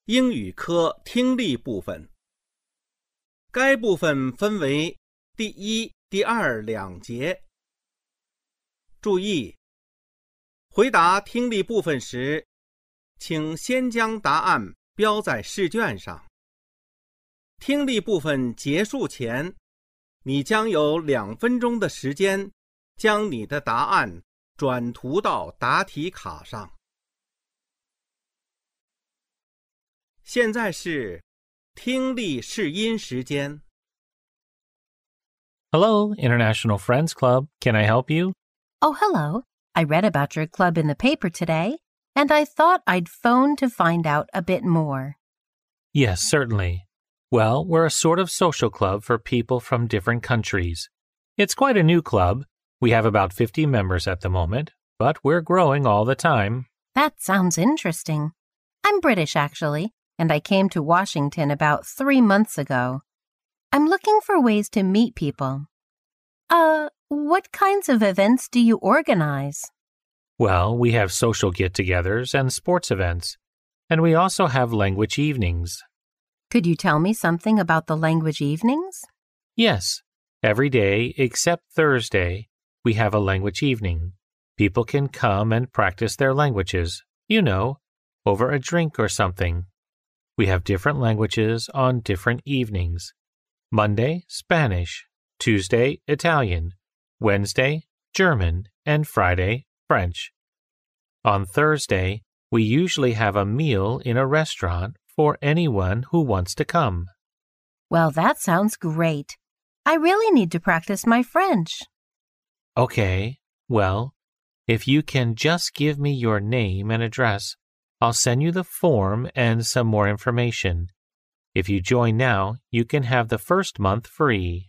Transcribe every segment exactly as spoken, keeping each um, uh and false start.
英语科听力部分。该部分分为第一、第二两节。注意，回答听力部分时，请先将答案标在试卷上。听力部分结束前，你将有两分钟的时间将你的答案转涂到答题卡上。现在是听力试音时间。 Hello, International Friends Club. Can I help you? Oh, hello. I read about your club in the paper today, and I thought I'd phone to find out a bit more. Yes, certainly. Well, we're a sort of social club for people from different countries. It's quite a new club. We have about fifty members at the moment, but we're growing all the time. That sounds interesting. I'm British, actually, and I came to Washington about three months ago. I'm looking for ways to meet people. Uh, what kinds of events do you organize? Well, we have social get-togethers and sports events, and we also have language evenings. Could you tell me something about the language evenings? Yes, every day except Thursday, we have a language evening. People can come and practice their languages, you know, over a drink or something. We have different languages on different evenings. Monday, Spanish. Tuesday, Italian. Wednesday, German. And Friday, French. On Thursday, we usually have a meal in a restaurant for anyone who wants to come. Well, that sounds great. I really need to practice my French. Okay, well, if you can just give me your name and address, I'll send you the form and some more information. If you join now, you can have the first month free.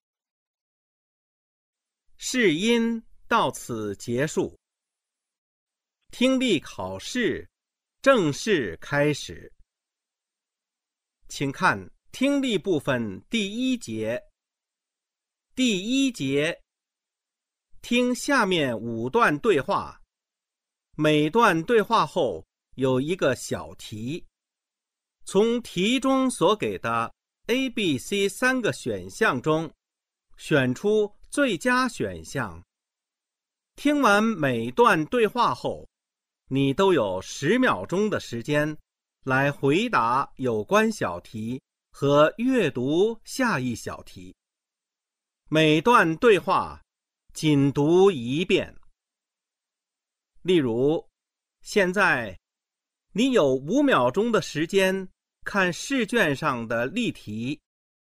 试音到此结束。听力考试正式开始。请看听力部分第一节。第一节，听下面五段对话，每段对话后有一个小题。从题中所给的 A、B、C 三个选项中，选出最佳选项。听完每段对话后，你都有十秒钟的时间来回答有关小题和阅读下一小题。每段对话仅读一遍。例如，现在你有五秒钟的时间看试卷上的例题。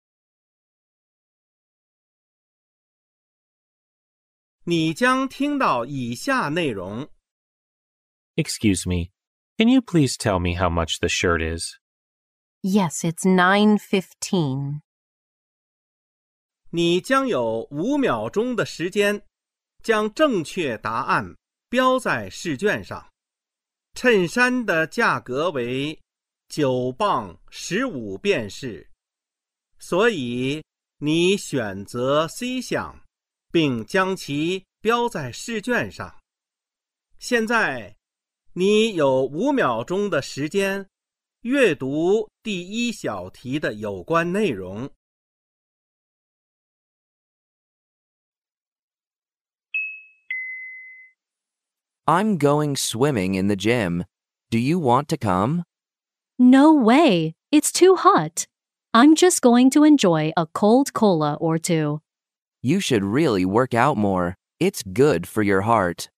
你将听到以下内容。 Excuse me, can you please tell me how much the shirt is? Yes, it's nine fifteen. 你将有五秒钟的时间将正确答案标在试卷上。衬衫的价格为九磅十五便士，所以你选择 C 项，并将其标在试卷上。现在你有五秒钟的时间阅读第一小题的有关内容。 I'm going swimming in the gym. Do you want to come? No way. It's too hot. I'm just going to enjoy a cold cola or two. You should really work out more. It's good for your heart.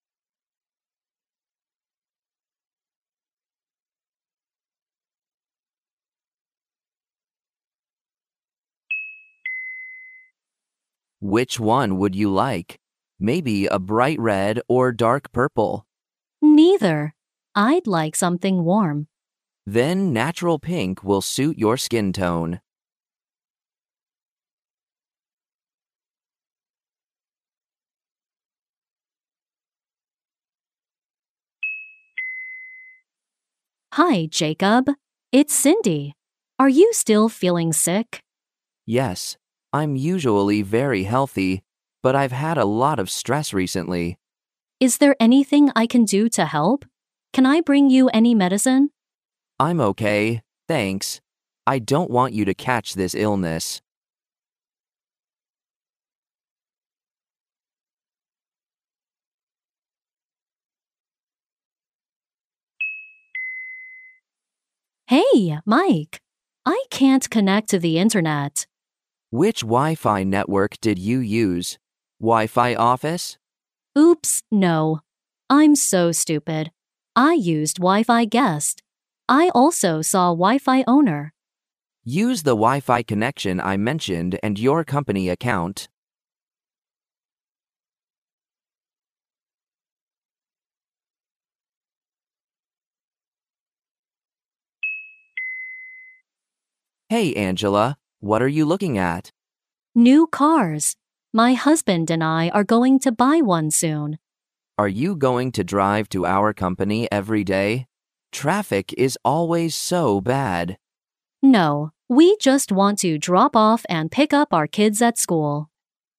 Which one would you like? Maybe a bright red or dark purple. Neither. I'd like something warm. Then natural pink will suit your skin tone. Hi, Jacob. It's Cindy. Are you still feeling sick? Yes, I'm usually very healthy, but I've had a lot of stress recently. Is there anything I can do to help? Can I bring you any medicine? I'm okay. Thanks. I don't want you to catch this illness. Hey, Mike. I can't connect to the internet. Which Wi-Fi network did you use? Wi-Fi office? Oops, no. I'm so stupid. I used Wi-Fi guest. I also saw Wi-Fi owner. Use the Wi-Fi connection I mentioned and your company account. Hey, Angela, what are you looking at? New cars. My husband and I are going to buy one soon. Are you going to drive to our company every day? Traffic is always so bad. No, we just want to drop off and pick up our kids at school.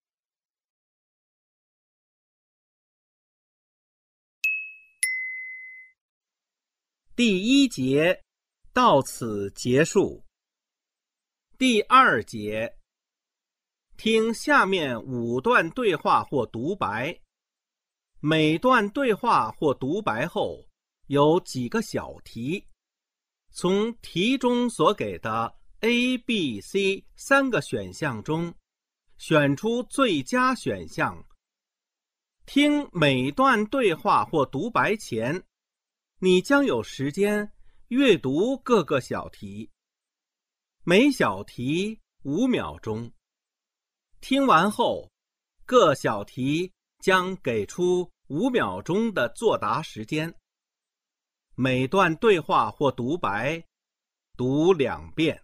第一节到此结束。第二节，听下面五段对话或独白。每段对话或独白后有几个小题，从题中所给的 A、B、C 三个选项中选出最佳选项。听每段对话或独白前，你将有时间阅读各个小题，每小题五秒钟。听完后，各小题将给出五秒钟的作答时间。每段对话或独白读两遍。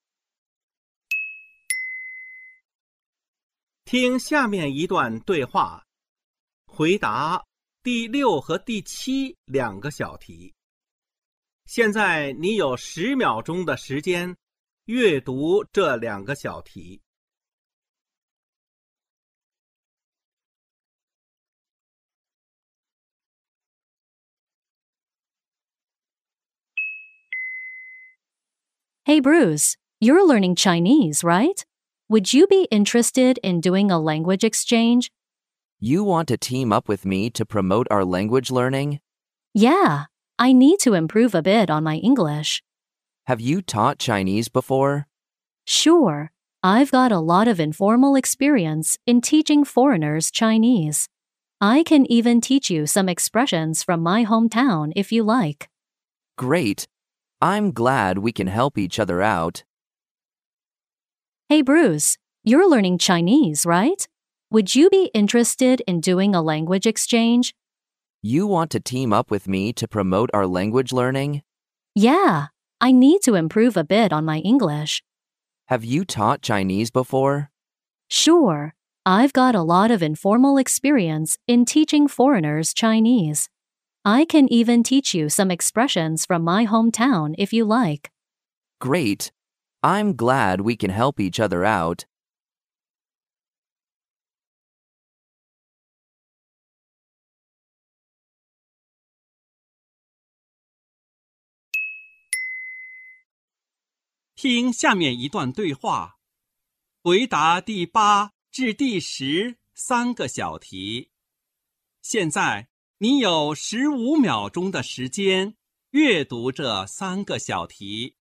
听下面一段对话，回答第六和第七两个小题。现在你有十秒钟的时间阅读这两个小题。 Hey, Bruce, you're learning Chinese, right? Would you be interested in doing a language exchange? You want to team up with me to promote our language learning? Yeah, I need to improve a bit on my English. Have you taught Chinese before? Sure, I've got a lot of informal experience in teaching foreigners Chinese. I can even teach you some expressions from my hometown if you like. Great. I'm glad we can help each other out. Hey, Bruce, you're learning Chinese, right? Would you be interested in doing a language exchange? You want to team up with me to promote our language learning? Yeah, I need to improve a bit on my English. Have you taught Chinese before? Sure, I've got a lot of informal experience in teaching foreigners Chinese. I can even teach you some expressions from my hometown if you like. Great. I'm glad we can help each other out. “听下面一段对话，回答第八至第十三个小题。现在你有十五秒钟的时间阅读这三个小题。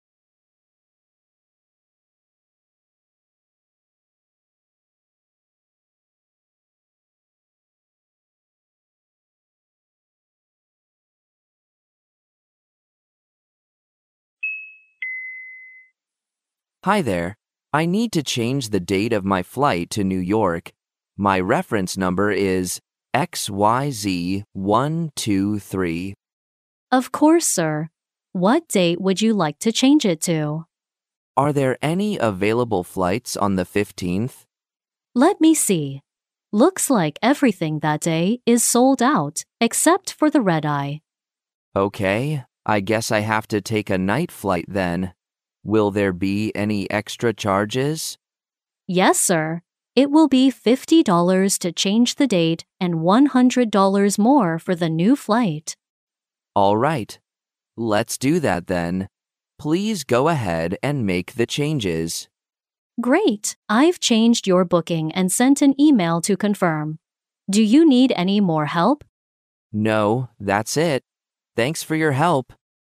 Hi there. I need to change the date of my flight to New York. My reference number is X Y Z one two three. Of course, sir. What date would you like to change it to? Are there any available flights on the fifteenth? Let me see. Looks like everything that day is sold out, except for the red-eye. Okay, I guess I have to take a night flight then. Will there be any extra charges? Yes, sir. It will be fifty dollars to change the date and one hundred dollars more for the new flight. All right. Let's do that then. Please go ahead and make the changes. Great! I've changed your booking and sent an email to confirm. Do you need any more help? No, that's it. Thanks for your help.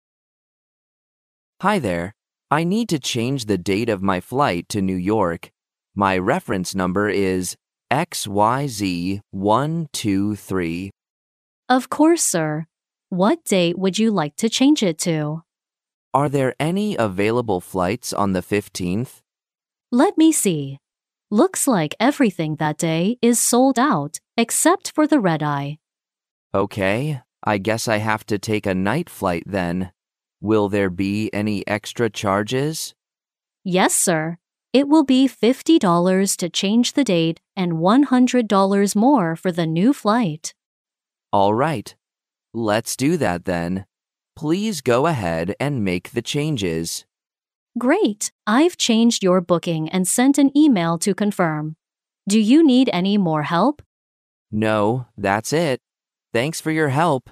Hi there. I need to change the date of my flight to New York. My reference number is X Y Z one two three. Of course, sir. What date would you like to change it to? Are there any available flights on the fifteenth? Let me see. Looks like everything that day is sold out, except for the red-eye. Okay, I guess I have to take a night flight then. Will there be any extra charges? Yes, sir. It will be fifty dollars to change the date and one hundred dollars more for the new flight. All right. Let's do that then. Please go ahead and make the changes. Great! I've changed your booking and sent an email to confirm. Do you need any more help? No, that's it. Thanks for your help.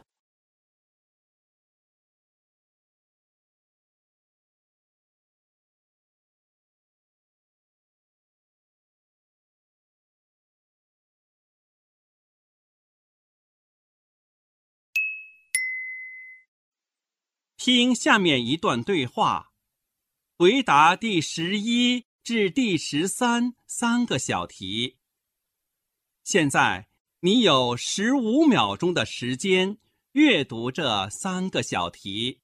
“听下面一段对话，回答第十一至第十三三个小题。现在你有十五秒钟的时间阅读这三个小题。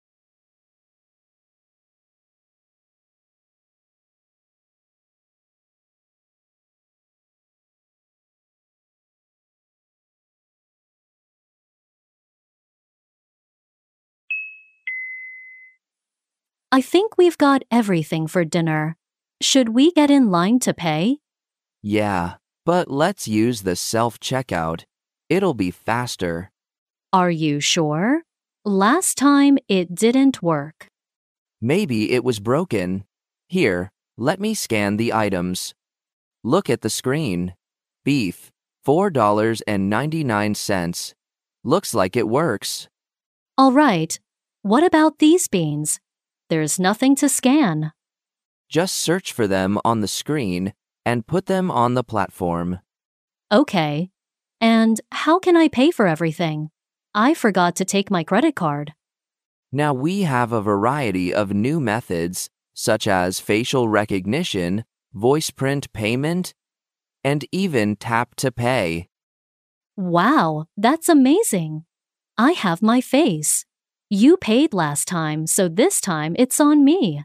I think we've got everything for dinner. Should we get in line to pay? Yeah, but let's use the self-checkout. It'll be faster. Are you sure? Last time it didn't work. Maybe it was broken. Here, let me scan the items. Look at the screen. Beef, four dollars and ninety-nine cents. Looks like it works. All right. What about these beans? There's nothing to scan. Just search for them on the screen and put them on the platform. Okay. And how can I pay for everything? I forgot to take my credit card. Now we have a variety of new methods, such as facial recognition, voice print payment, and even tap to pay. Wow, that's amazing. I have my face. You paid last time, so this time it's on me.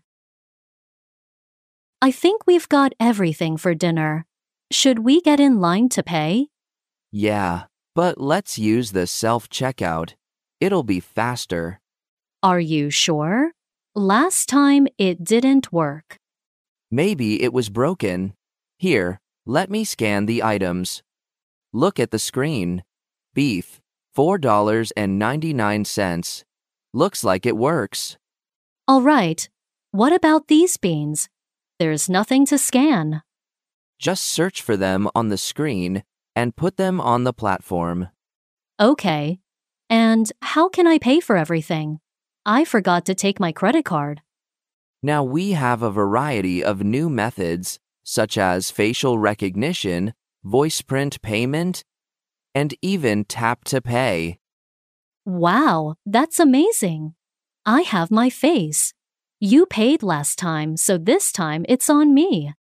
I think we've got everything for dinner. Should we get in line to pay? Yeah, but let's use the self-checkout. It'll be faster. Are you sure? Last time it didn't work. Maybe it was broken. Here, let me scan the items. Look at the screen. Beef, four dollars and ninety-nine cents. Looks like it works. All right. What about these beans? There's nothing to scan. Just search for them on the screen and put them on the platform. Okay. And how can I pay for everything? I forgot to take my credit card. Now we have a variety of new methods, such as facial recognition, voice print payment, and even tap to pay. Wow, that's amazing. I have my face. You paid last time, so this time it's on me.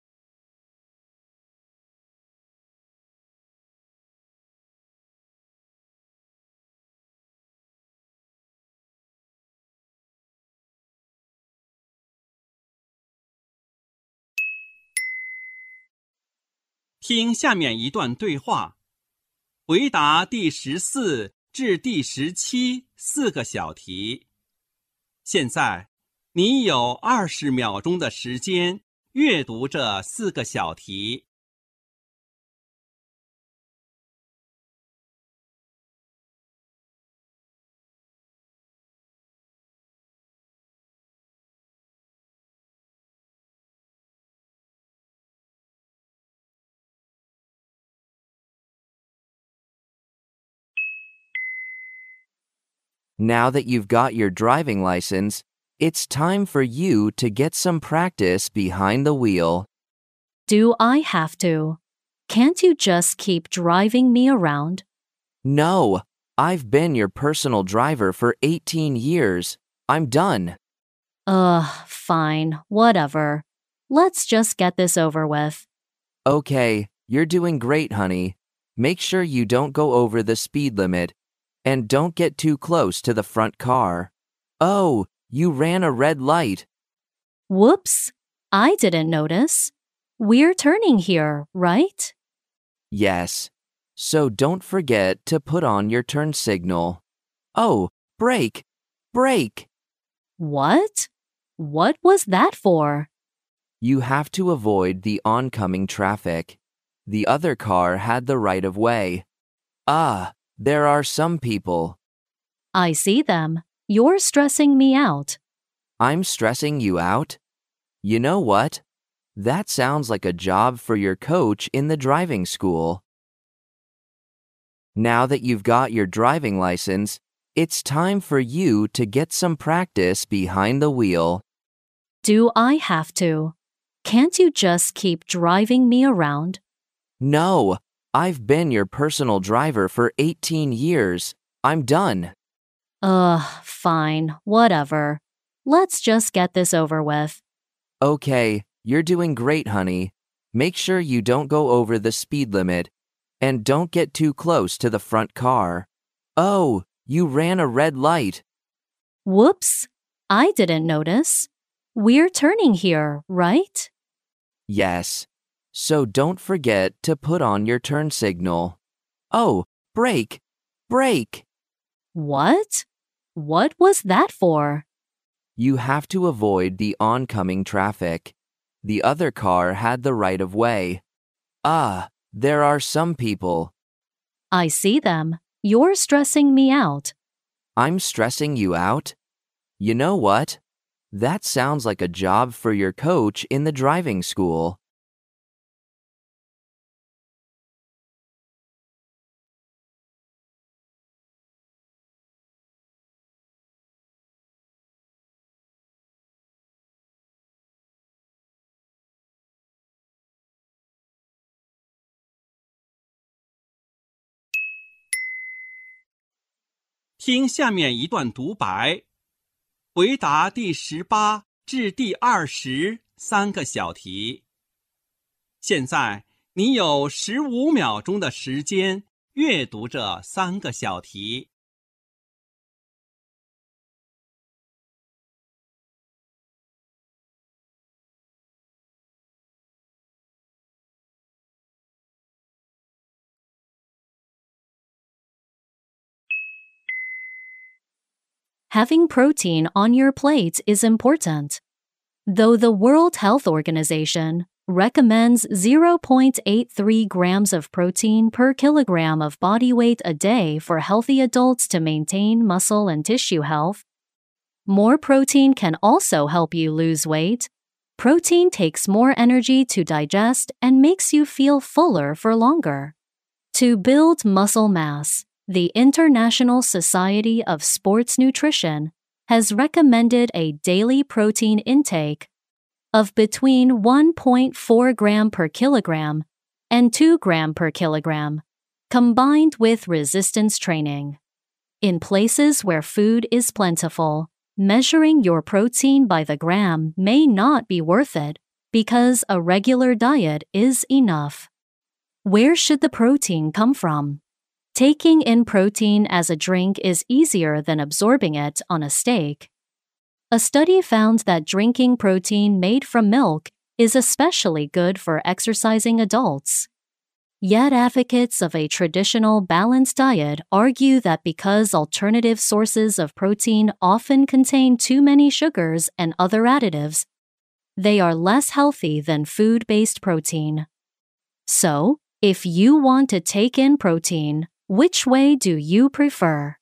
“听下面一段对话，回答第十四至第十七四个小题。现在你有二十秒钟的时间阅读这四个小题。 Now that you've got your driving license, It's time for you to get some practice behind the wheel. Do I have to? Can't you just keep driving me around? No, I've been your personal driver for eighteen years. I'm done. Ugh, fine, whatever. Let's just get this over with. Okay, you're doing great, honey. Make sure you don't go over the speed limit. And don't get too close to the front car. Oh, you ran a red light. Whoops, I didn't notice. We're turning here, right? Yes. So don't forget to put on your turn signal. Oh, brake! Brake! What? What was that for? You have to avoid the oncoming traffic. The other car had the right of way. Ah, there are some people. I see them. You're stressing me out. I'm stressing you out? You know what? That sounds like a job for your coach in the driving school. Now that you've got your driving license, it's time for you to get some practice behind the wheel. Do I have to? Can't you just keep driving me around? No, I've been your personal driver for eighteen years. I'm done. Ugh, fine, whatever. Let's just get this over with. Okay, you're doing great, honey. Make sure you don't go over the speed limit. And don't get too close to the front car. Oh, you ran a red light. Whoops, I didn't notice. We're turning here, right? Yes. So don't forget to put on your turn signal. Oh, brake! Brake! What? What was that for? You have to avoid the oncoming traffic. The other car had the right of way. Ah, there are some people. I see them. You're stressing me out. I'm stressing you out? You know what? That sounds like a job for your coach in the driving school. “听下面一段独白，回答第十八至第二十三个小题。现在你有十五秒钟的时间阅读这三个小题。 Having protein on your plate is important. Though the World Health Organization recommends zero point eight three grams of protein per kilogram of body weight a day for healthy adults to maintain muscle and tissue health, more protein can also help you lose weight. Protein takes more energy to digest and makes you feel fuller for longer. To build muscle mass, the International Society of Sports Nutrition has recommended a daily protein intake of between one point four gram per kilogram and two gram per kilogram, combined with resistance training. In places where food is plentiful, measuring your protein by the gram may not be worth it because a regular diet is enough. Where should the protein come from? Taking in protein as a drink is easier than absorbing it on a steak. A study found that drinking protein made from milk is especially good for exercising adults. Yet advocates of a traditional balanced diet argue that because alternative sources of protein often contain too many sugars and other additives, they are less healthy than food-based protein. So, if you want to take in protein, which way do you prefer?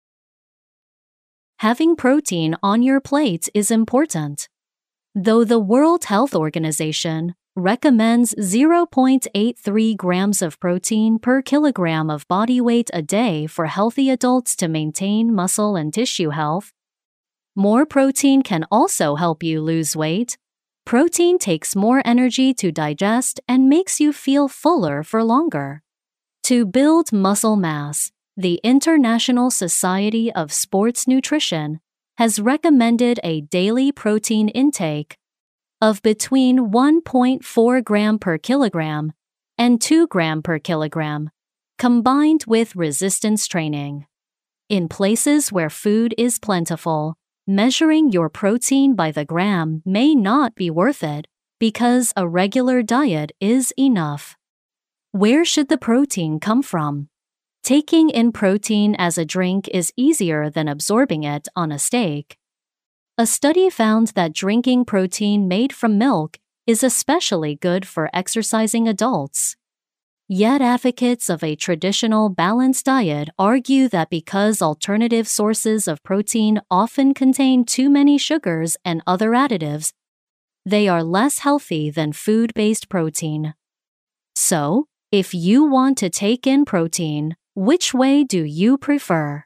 Having protein on your plate is important. Though the World Health Organization recommends zero point eight three grams of protein per kilogram of body weight a day for healthy adults to maintain muscle and tissue health, More protein can also help you lose weight. Protein takes more energy to digest and makes you feel fuller for longer. To build muscle mass, the International Society of Sports Nutrition has recommended a daily protein intake of between one point four gram per kilogram and two gram per kilogram, combined with resistance training. In places where food is plentiful, measuring your protein by the gram may not be worth it because a regular diet is enough. Where should the protein come from? Taking in protein as a drink is easier than absorbing it on a steak. A study found that drinking protein made from milk is especially good for exercising adults. Yet advocates of a traditional balanced diet argue that because alternative sources of protein often contain too many sugars and other additives, they are less healthy than food-based protein. So, if you want to take in protein, which way do you prefer?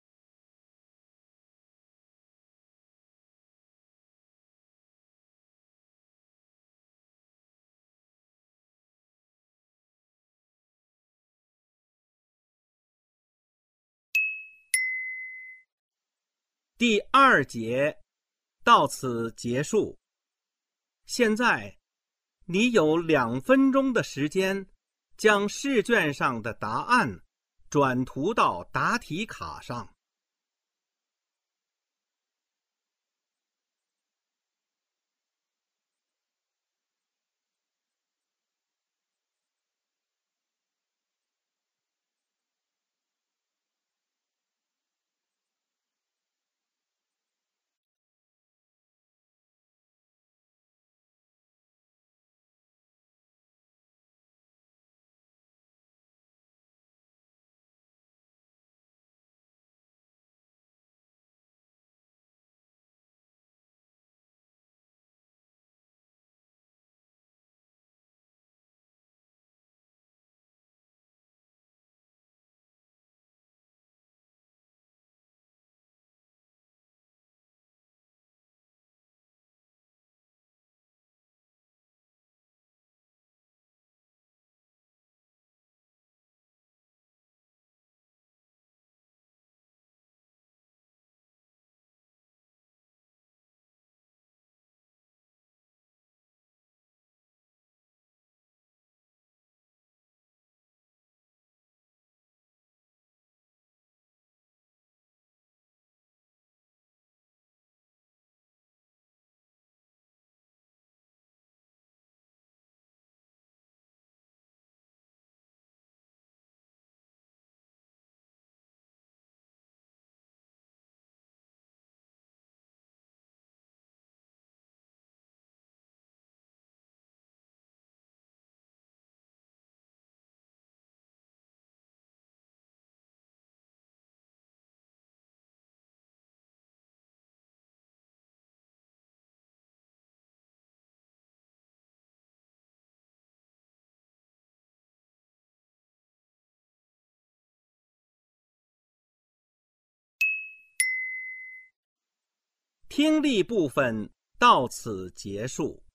第二节到此结束。现在，你有两分钟的时间，将试卷上的答案转涂到答题卡上。听力部分到此结束。